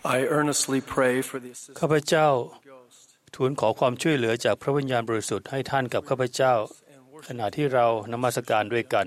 I earnestly pray for the ข้าพเจ้าทูลขอความช่วยเหลือจากพระวิญญาณบริสุทธิ์ให้ท่านกับข้าพเจ้าขณะที่เรานมัสการด้วยกัน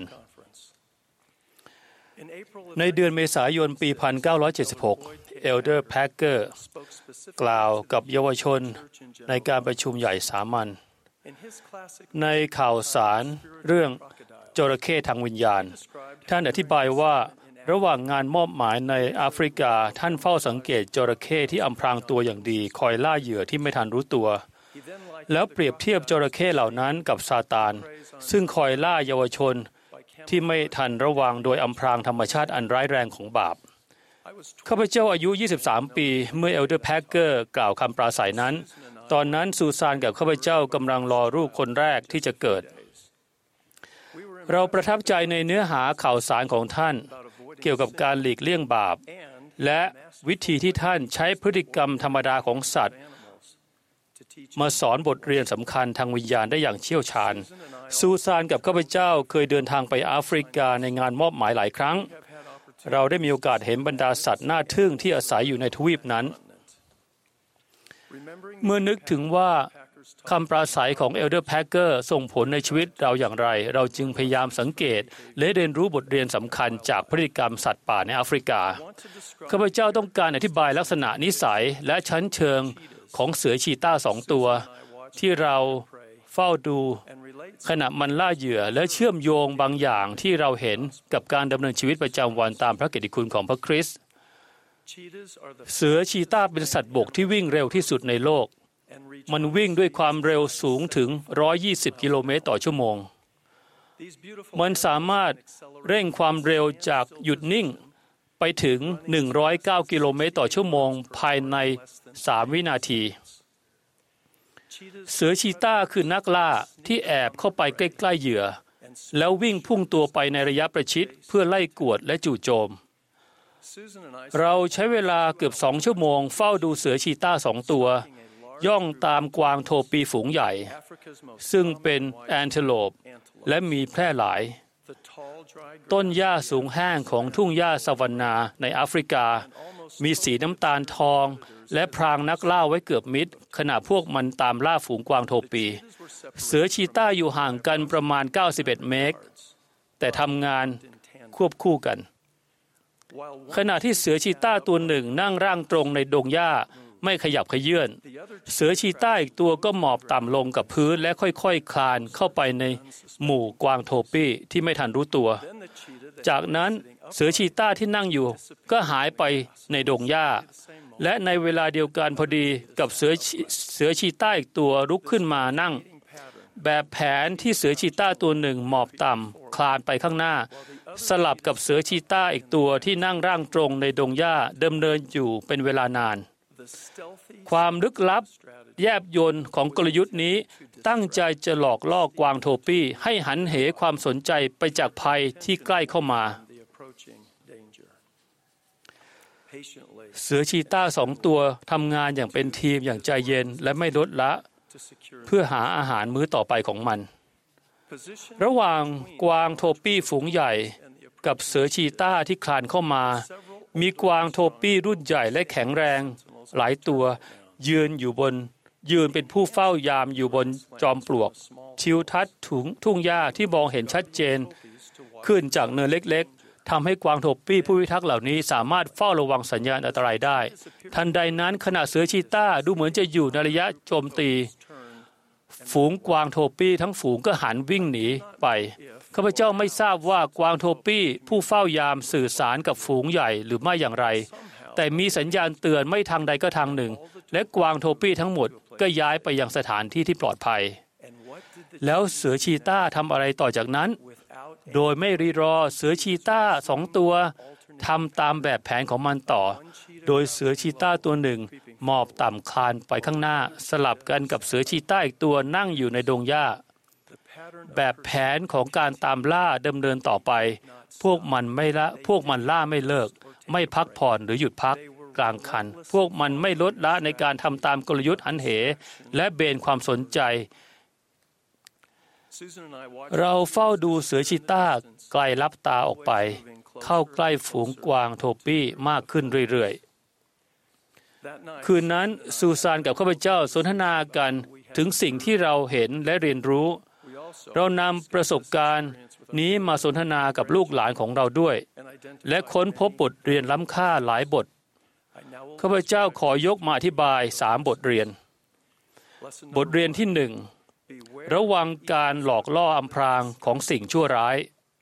ในเดือนเมษายนปี 1976 เอลเดอร์แพ็กเกอร์กล่าวกับเยาวชนในการประชุมใหญ่สามัญในข่าวสารเรื่องจระเข้ทางวิญญาณท่านอธิบายว่าระหว่างงานมอบหมายในแอฟริกาท่านเฝ้าสังเกตจระเข้ที่อำพรางตัวอย่างดีคอยล่าเหยื่อที่ไม่ทันรู้ตัวแล้วเปรียบเทียบจระเข้เหล่านั้นกับซาตานซึ่งคอยล่าเยาวชนที่ไม่ทันระวังโดยอำพรางธรรมชาติอันร้ายแรงของบาปข้าพเจ้าอายุ23ปีเมื่อเอลเดอร์แพ็กเกอร์กล่าวคำปราศัยนั้นตอนนั้นซูซานกับข้าพเจ้ากำลังรอลูกคนแรกที่จะเกิดเราประทับใจในเนื้อหาข่าวสารของท่านเกี่ยวกับการหลีกเลี่ยงบาปและวิธีที่ท่านใช้พฤติกรรมธรรมดาของสัตว์มาสอนบทเรียนสำคัญทางวิญญาณได้อย่างเชี่ยวชาญซูซานกับข้าพเจ้าเคยเดินทางไปแอฟริกาในงานมอบหมายหลายครั้งเราได้มีโอกาสเห็นบรรดาสัตว์น่าทึ่งที่อาศัยอยู่ในทวีปนั้นเมื่อนึกถึงว่าคำปราศัยของเอลเดอร์แพ็กเกอร์ส่งผลในชีวิตเราอย่างไรเราจึงพยายามสังเกตและเรียนรู้บทเรียนสำคัญจากพฤติกรรมสัตว์ป่าในแอฟริกาข้าพเจ้าต้องการอธิบายลักษณะนิสัยและชั้นเชิงของเสือชีต้า2 ตัวที่เราเฝ้าดูขณะมันล่าเหยื่อและเชื่อมโยงบางอย่างที่เราเห็นกับการดำเนินชีวิตประจำวันตามพระกิตติคุณของพระคริสต์เสือชีต้าเป็นสัตว์บกที่วิ่งเร็วที่สุดในโลกมันวิ่งด้วยความเร็วสูงถึง120กิโลเมตรต่อชั่วโมงมันสามารถเร่งความเร็วจากหยุดนิ่งไปถึง109กิโลเมตรต่อชั่วโมงภายใน3วินาทีเสือชีต้าคือนักล่าที่แอบเข้าไปใกล้ๆเหยื่อแล้ววิ่งพุ่งตัวไปในระยะประชิดเพื่อไล่กวดและจู่โจมเราใช้เวลาเกือบ2 ชั่วโมงเฝ้าดูเสือชีต้า2 ตัวย่องตามกวางโทปีฝูงใหญ่ซึ่งเป็นแอนเทโลปและมีแพร่หลายต้นหญ้าสูงแห้งของทุ่งหญ้าซาวันนาในแอฟริกามีสีน้ำตาลทองและพรางนักล่าไว้เกือบมิดขณะพวกมันตามล่าฝูงกวางโทปีเสือชีต้าอยู่ห่างกันประมาณ91เมตรแต่ทำงานควบคู่กันขณะที่เสือชีต้าตัวหนึ่งนั่งร่างตรงในดงหญ้าไม่ขยับเขยื้อนเสือชีต้าอีกตัวก็หมอบต่ำลงกับพื้นและค่อยๆคลานเข้าไปในหมู่กวางโทปี้ที่ไม่ทันรู้ตัวจากนั้นเสือชีต้าที่นั่งอยู่ก็หายไปในดงหญ้าและในเวลาเดียวกันพอดีกับเสือชีต้าอีกตัวลุกขึ้นมานั่งแบบแผนที่เสือชีต้าตัวหนึ่งหมอบต่ำคลานไปข้างหน้าสลับกับเสือชีต้าอีกตัวที่นั่งร่างตรงในดงหญ้าดำเนินอยู่เป็นเวลานานความลึกลับแยบยลของกลยุทธ์นี้ตั้งใจจะหลอกล่อกวางโทปี้ให้หันเหความสนใจไปจากภัยที่ใกล้เข้ามาเสือชีต้า2 ตัวทำงานอย่างเป็นทีมอย่างใจเย็นและไม่ลดละเพื่อหาอาหารมื้อต่อไปของมันระหว่างกวางโทปี้ฝูงใหญ่กับเสือชีต้าที่คลานเข้ามามีกวางโทปี้รุ่นใหญ่และแข็งแรงหลายตัวยืนเป็นผู้เฝ้ายามอยู่บนจอมปลวกทิวทัศน์ทุ่งหญ้าที่มองเห็นชัดเจนขึ้นจากเนินเล็กๆทำให้กวางโทปี้ผู้พิทักษ์เหล่านี้สามารถเฝ้าระวังสัญญาณอันตรายได้ทันใดนั้นขณะเสือชีต้าดูเหมือนจะอยู่ในระยะโจมตีฝูงกวางโทปี้ทั้งฝูงก็หันวิ่งหนีไปข้าพเจ้าไม่ทราบว่ากวางโทปี้ผู้เฝ้ายามสื่อสารกับฝูงใหญ่หรือไม่อย่างไรแต่มีสัญญาณเตือนไม่ทางใดก็ทางหนึ่งและกวางโทปี้ทั้งหมดก็ย้ายไปยังสถานที่ที่ปลอดภัยแล้วเสือชีต้าทำอะไรต่อจากนั้นโดยไม่รีรอเสือชีต้า2 ตัวทำตามแบบแผนของมันต่อโดยเสือชีต้าตัวหนึ่งหมอบต่ำคลานไปข้างหน้าสลับกันกับเสือชีต้าอีกตัวนั่งอยู่ในดงหญ้าแบบแผนของการตามล่าดำเนินต่อไปพวกมันล่าไม่เลิกไม่พักผ่อนหรือหยุดพักกลางคันพวกมันไม่ลดละในการทำตามกลยุทธ์หันเหและเบนความสนใจเราเฝ้าดูเสือชีต้าไกลลับตาออกไปเข้าใกล้ฝูงกวางโทปี้มากขึ้นเรื่อยๆคืนนั้นซูซานกับข้าพเจ้าสนทนากันถึงสิ่งที่เราเห็นและเรียนรู้เรานำประสบการณ์นี้มาสนทนากับลูกหลานของเราด้วยและค้นพบบทเรียนล้ำค่าหลายบทข้าพเจ้าขอยกมาอธิบาย3 บทเรียนบทเรียนที่ 1ระวังการหลอกล่ออำพรางของสิ่งชั่วร้าย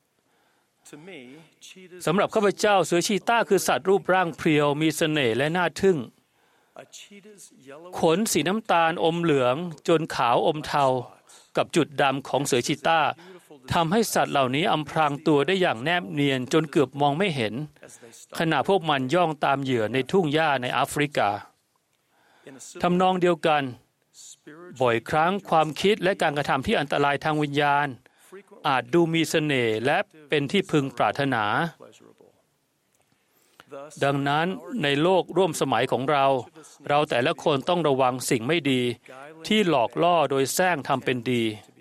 สำหรับข้าพเจ้าเสือชีต้าคือสัตว์รูปร่างเพรียวมีเสน่ห์และน่าทึ่งขนสีน้ำตาลอมเหลืองจนขาวอมเทากับจุดดำของเสือชีต้าทำให้สัตว์เหล่านี้อำพรางตัวได้อย่างแนบเนียนจนเกือบมองไม่เห็นขณะพวกมันย่องตามเหยื่อในทุ่งหญ้าในแอฟริกาทำนองเดียวกันบ่อยครั้งความคิดและการกระทำที่อันตรายทางวิญญาณอาจดูมีเสน่ห์และเป็นที่พึงปรารถนาดังนั้นในโลกร่วมสมัยของเราแต่ละคนต้องระวังสิ่งไม่ดีที่หลอกล่อโดยแสร้งทำเป็นดี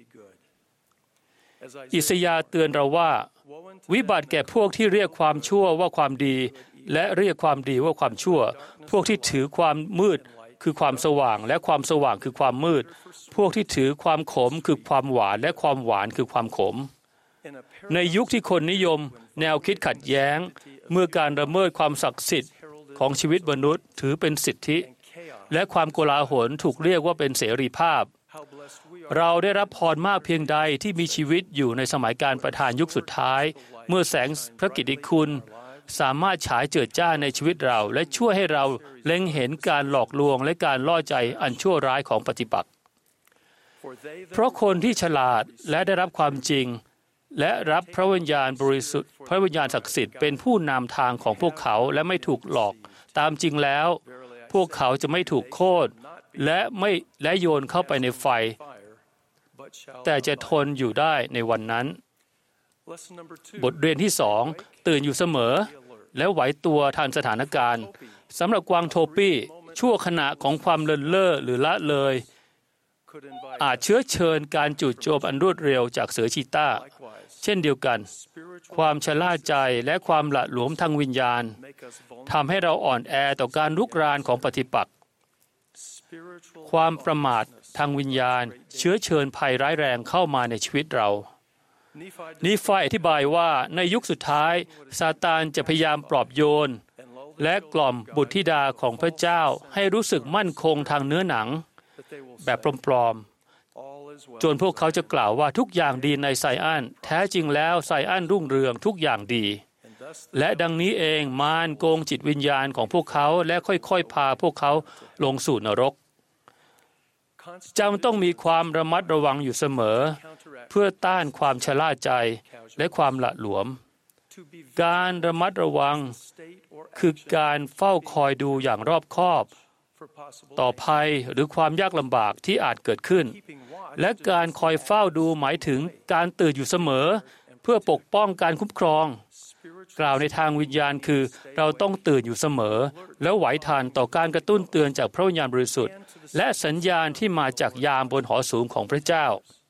อิสยาห์เตือนเราว่าวิบัติแก่พวกที่เรียกความชั่วว่าความดีและเรียกความดีว่าความชั่วพวกที่ถือความมืดคือความสว่างและความสว่างคือความมืดพวกที่ถือความขมคือความหวานและความหวานคือความขมในยุคที่คนนิยมแนวคิดขัดแย้งเมื่อการละเมิดความศักดิ์สิทธิ์ของชีวิตมนุษย์ถือเป็นสิทธิและความโกลาหลถูกเรียกว่าเป็นเสรีภาพเราได้รับพรมากเพียงใดที่มีชีวิตอยู่ในสมัยการประทานยุคสุดท้ายเมื่อแสงพระกิตติคุณสามารถฉายเจิดจ้าในชีวิตเราและช่วยให้เราเล็งเห็นการหลอกลวงและการล่อใจอันชั่วร้ายของปฏิปักษ์เพราะคนที่ฉลาดและได้รับความจริงและรับพระวิญญาณบริสุทธิ์พระวิญญาณศักดิ์สิทธิ์เป็นผู้นำทางของพวกเขาและไม่ถูกหลอกตามจริงแล้วพวกเขาจะไม่ถูกโค่นและโยนเข้าไปในไฟแต่จะทนอยู่ได้ในวันนั้นบทเรียนที่ 2ตื่นอยู่เสมอและไหวตัวทันสถานการณ์สำหรับกวางโทปี้ชั่วขณะของความเลินเล่อหรือละเลยอาจเชื้อเชิญการจู่โจมอันรวดเร็วจากเสือชีต้าเช่นเดียวกันความชะล่าใจและความหละหลวมทางวิญญาณทำให้เราอ่อนแอต่อการรุกรานของปฏิปักษ์ความประมาททางวิญญาณเชื้อเชิญภัยร้ายแรงเข้ามาในชีวิตเรานีฟายอธิบายว่าในยุคสุดท้ายซาตานจะพยายามปลอบโยนและกล่อมบุตรธิดาของพระเจ้าให้รู้สึกมั่นคงทางเนื้อหนังแบบปลอมๆจนพวกเขาจะกล่าวว่าทุกอย่างดีในไซอันแท้จริงแล้วไซอันรุ่งเรืองทุกอย่างดีและดังนี้เองมารโกงจิตวิญญาณของพวกเขาและค่อยๆพาพวกเขาลงสู่นรกจำต้องมีความระมัดระวังอยู่เสมอเพื่อต้านความชะล่าใจและความหละหลวมการระมัดระวังคือการเฝ้าคอยดูอย่างรอบคอบต่อภัยหรือความยากลำบากที่อาจเกิดขึ้นและการคอยเฝ้าดูหมายถึงการตื่นอยู่เสมอเพื่อปกป้องการคุ้มครองกล่าวในทางวิญญาณคือเราต้องตื่นอยู่เสมอและไหวทันต่อการกระตุ้นเตือนจากพระวิญญาณบริสุทธิ์และสัญญาณที่มาจากยามบนหอสูงของพระเจ้า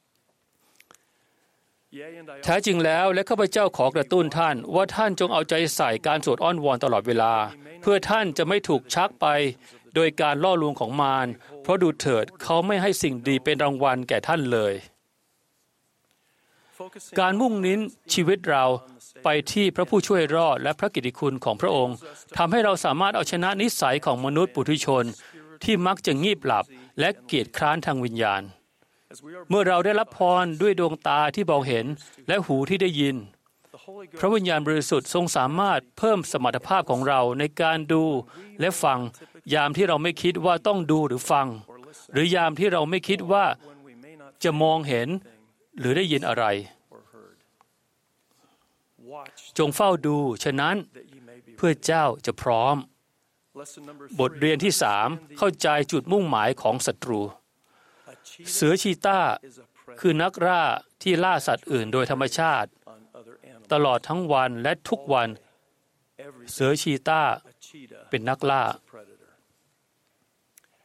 แท้จริงแล้วและข้าพเจ้าขอกระตุ้นท่านว่าท่านจงเอาใจใส่การสวดอ้อนวอนตลอดเวลาเพื่อท่านจะไม่ถูกชักไปโดยการล่อลวงของมารเพราะดูเถิดเขาไม่ให้สิ่งดีเป็นรางวัลแก่ท่านเลยการมุ่งเน้นชีวิตเราไปที่พระผู้ช่วยรอดและพระกิตติคุณของพระองค์ทำให้เราสามารถเอาชนะนิสัยของมนุษย์ปุถุชนที่มักจะงีบหลับและเกียจคร้านทางวิญญาณเมื่อเราได้รับพรด้วยดวงตาที่มองเห็นและหูที่ได้ยินพระวิญญาณบริสุทธิ์ทรงสามารถเพิ่มสมรรถภาพของเราในการดูและฟังยามที่เราไม่คิดว่าต้องดูหรือฟังหรือยามที่เราไม่คิดว่าจะมองเห็นหรือได้ยินอะไรจงเฝ้าดูฉะนั้นเพื่อเจ้าจะพร้อมบทเรียนที่ 3เข้าใจจุดมุ่งหมายของศัตรูเสือชีต้าคือนักล่าที่ล่าสัตว์อื่นโดยธรรมชาติตลอดทั้งวันและทุกวันเสือชีต้าเป็นนักล่า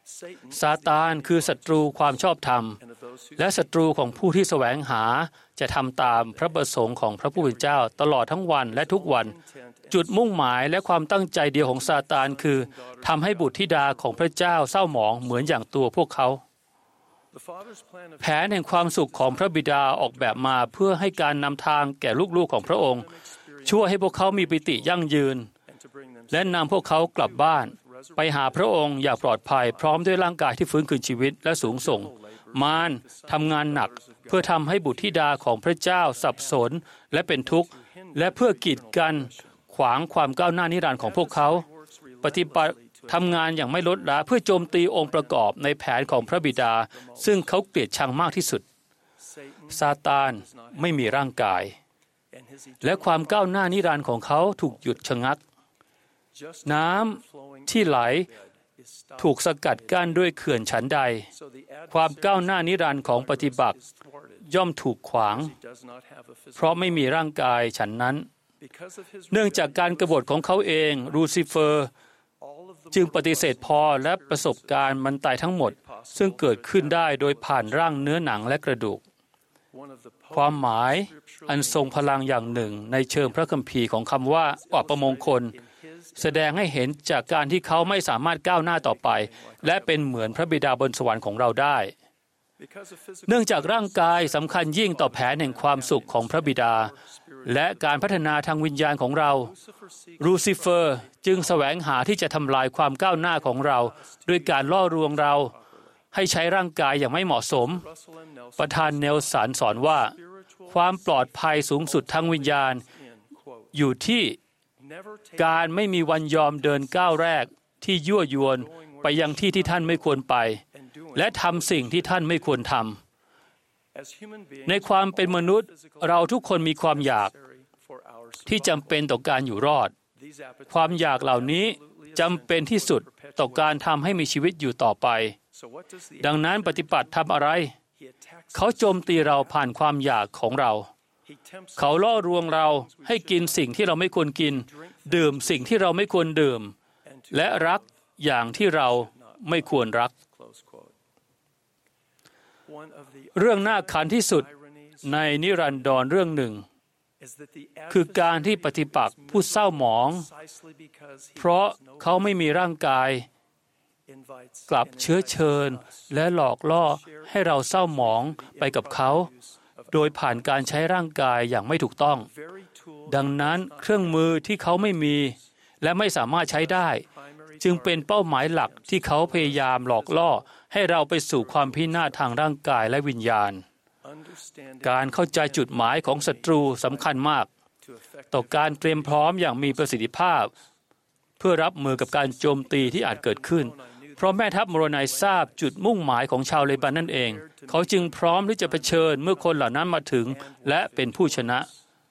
ซาตานคือศัตรูความชอบธรรมและศัตรูของผู้ที่แสวงหาจะทำตามพระประสงค์ของพระผู้เป็นเจ้าตลอดทั้งวันและทุกวันจุดมุ่งหมายและความตั้งใจเดียวของซาตานคือทำให้บุตรธิดาของพระเจ้าเศร้าหมองเหมือนอย่างตัวพวกเขาแผนแห่งความสุขของพระบิดาออกแบบมาเพื่อให้การนำทางแก่ลูกๆของพระองค์ช่วยให้พวกเขามีปิติยั่งยืนและนำพวกเขากลับบ้านไปหาพระองค์อย่างปลอดภัยพร้อมด้วยร่างกายที่ฟื้นคืนชีวิตและสูงส่งมารทำงานหนักเพื่อทำให้บุตรธิดาของพระเจ้าสับสนและเป็นทุกข์และเพื่อกีดกันขวางความก้าวหน้านิรันดร์ของพวกเขาปฏิบัติทำงานอย่างไม่ลดละเพื่อโจมตีองค์ประกอบในแผนของพระบิดาซึ่งเขาเกลียดชังมากที่สุดซาตานไม่มีร่างกายและความก้าวหน้านิรันดร์ของเขาถูกหยุดชะงักน้ำที่ไหลถูกสกัดกั้นด้วยเขื่อนฉันใดความก้าวหน้านิรันดร์ของปฏิบัติย่อมถูกขวางเพราะไม่มีร่างกายฉันนั้นเนื่องจากการกบฏของเขาเองลูซิเฟอร์จึงปฏิเสธพอและประสบการณ์มันตายทั้งหมดซึ่งเกิดขึ้นได้โดยผ่านร่างเนื้อหนังและกระดูกความหมายอันทรงพลังอย่างหนึ่งในเชิงพระคัมภีร์ของคำว่าอัปมงคลแสดงให้เห็นจากการที่เขาไม่สามารถก้าวหน้าต่อไปและเป็นเหมือนพระบิดาบนสวรรค์ของเราได้เนื่องจากร่างกายสำคัญยิ่งต่อแผนแห่งความสุขของพระบิดาและการพัฒนาทางวิญญาณของเราลูซิเฟอร์จึงแสวงหาที่จะทำลายความก้าวหน้าของเราด้วยการล่อลวงเราให้ใช้ร่างกายอย่างไม่เหมาะสมประธานเนลสันสอนว่าความปลอดภัยสูงสุดทางวิญญาณอยู่ที่การไม่มีวันยอมเดินก้าวแรกที่ยั่วยวนไปยังที่ที่ท่านไม่ควรไปและทำสิ่งที่ท่านไม่ควรทำในความเป็นมนุษย์เราทุกคนมีความอยากที่จำเป็นต่อการอยู่รอดความอยากเหล่านี้จำเป็นที่สุดต่อการทำให้มีชีวิตอยู่ต่อไปดังนั้นปฏิบัติทำอะไรเขาโจมตีเราผ่านความอยากของเราเขาล่อลวงเราให้กินสิ่งที่เราไม่ควรกินดื่มสิ่งที่เราไม่ควรดื่มและรักอย่างที่เราไม่ควรรักเรื่องน่าขันที่สุดในนิรันดรเรื่องหนึ่งคือการที่ปฏิปักษ์ผู้เศร้าหมองเพราะเขาไม่มีร่างกายกลับเชื้อเชิญและหลอกล่อให้เราเศร้าหมองไปกับเขาโดยผ่านการใช้ร่างกายอย่างไม่ถูกต้องดังนั้นเครื่องมือที่เขาไม่มีและไม่สามารถใช้ได้จึงเป็นเป้าหมายหลักที่เขาพยายามหลอกล่อให้เราไปสู่ความพินาศทางร่างกายและวิญญาณการเข้าใจจุดหมายของศัตรูสำคัญมากต่อการเตรียมพร้อมอย่างมีประสิทธิภาพเพื่อรับมือกับการโจมตีที่อาจเกิดขึ้นเพราะแม่ทัพโมโรไนทราบจุดมุ่งหมายของชาวเลบานนั่นเองเขาจึงพร้อมที่จะเผชิญเมื่อคนเหล่านั้นมาถึงและเป็นผู้ชนะ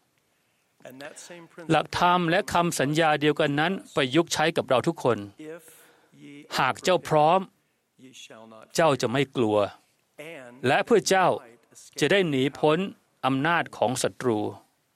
หลักธรรมและคำสัญญาเดียวกันนั้นประยุกต์ใช้กับเราทุกคนหากเจ้าพร้อมเจ้าจะไม่กลัวและเพื่อเจ้าจะได้หนีพ้นอำนาจของศัตรู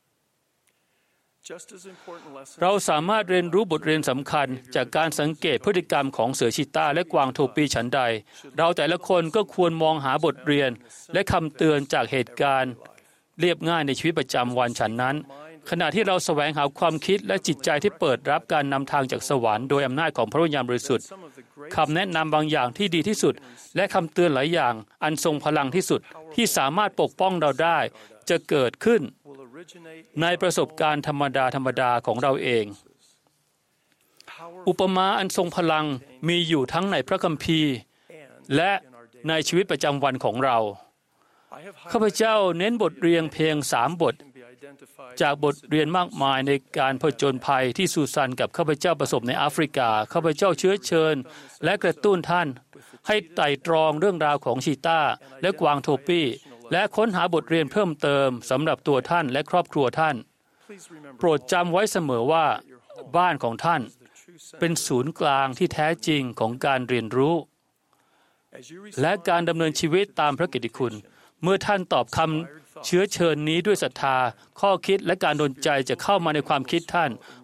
เราสามารถเรียนรู้บทเรียนสำคัญจากการสังเกตพฤติกรรมของเสือชีตาและกวางโทปีฉันใดเราแต่ละคนก็ควรมองหาบทเรียนและคำเตือนจากเหตุการณ์เรียบง่ายในชีวิตประจำวันฉันนั้นขณะที่เราแสวงหาความคิดและจิตใจที่เปิดรับการนำทางจากสวรรค์โดยอำนาจของพระวิญญาณบริสุทธิ์คำแนะนำบางอย่างที่ดีที่สุดและคำเตือนหลายอย่างอันทรงพลังที่สุดที่สามารถปกป้องเราได้จะเกิดขึ้นในประสบการณ์ธรรมดาของเราเองอุปมาอันทรงพลังมีอยู่ทั้งในพระคัมภีร์และในชีวิตประจำวันของเราข้าพเจ้าเน้นบทเรียนเพียง3 บทจากบทเรียนมากมายในการผจญภัยที่ซูซานกับข้าพเจ้าประสบในแอฟริกาข้าพเจ้าเชื้อเชิญและกระตุ้นท่านให้ไต่ตรองเรื่องราวของชีต้าและกวางโทปี้และค้นหาบทเรียนเพิ่มเติมสำหรับตัวท่านและครอบครัวท่านโปรดจำไว้เสมอว่าบ้านของท่านเป็นศูนย์กลางที่แท้จริงของการเรียนรู้และการดำเนินชีวิตตามพระกิตติคุณเมื่อท่านตอบคำเชื้อเชิญนี้ด้วยศรัทธาข้อคิดและการดลใจจะเข้ามาในความคิดท่าน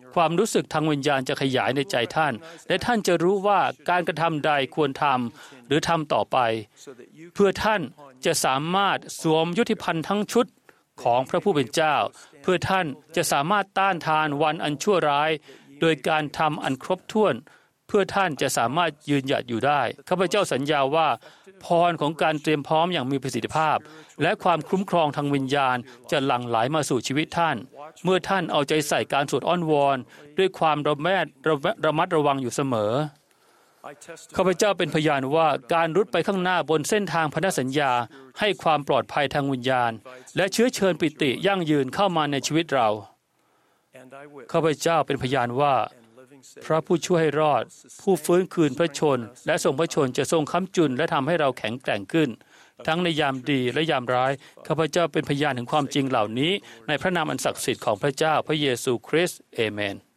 ความรู้สึกทางวิญญาณจะขยายในใจท่านและท่านจะรู้ว่าการกระทำใดควรทำหรือทำต่อไปเพื่อท่านจะสามารถสวมยุทธิภัณฑ์ทั้งชุดของพระผู้เป็นเจ้าเพื่อท่านจะสามารถต้านทานวันอันชั่วร้ายโดยการทำอันครบถ้วนเพื่อท่านจะสามารถยืนหยัดอยู่ได้ข้าพเจ้าสัญญาว่าพรของการเตรียมพร้อมอย่างมีประสิทธิภาพและความคุ้มครองทางวิญญาณจะหลั่งไหลมาสู่ชีวิตท่านเมื่อท่านเอาใจใส่การสวดอ้อนวอนด้วยความระมัดระวังอยู่เสมอข้าพเจ้าเป็นพยานว่าการรุดไปข้างหน้าบนเส้นทางพันธสัญญาให้ความปลอดภัยทางวิญญาณและเชื้อเชิญปิติยั่งยืนเข้ามาในชีวิตเราข้าพเจ้าเป็นพยานว่าพระผู้ช่วยให้รอดผู้ฟื้นคืนพระชนและทรงพระชนจะทรงค้ำจุนและทำให้เราแข็งแกร่งขึ้นทั้งในยามดีและยามร้ายข้าพเจ้าเป็นพยานถึงความจริงเหล่านี้ในพระนามอันศักดิ์สิทธิ์ของพระเจ้าพระเยซูคริสต์เอเมน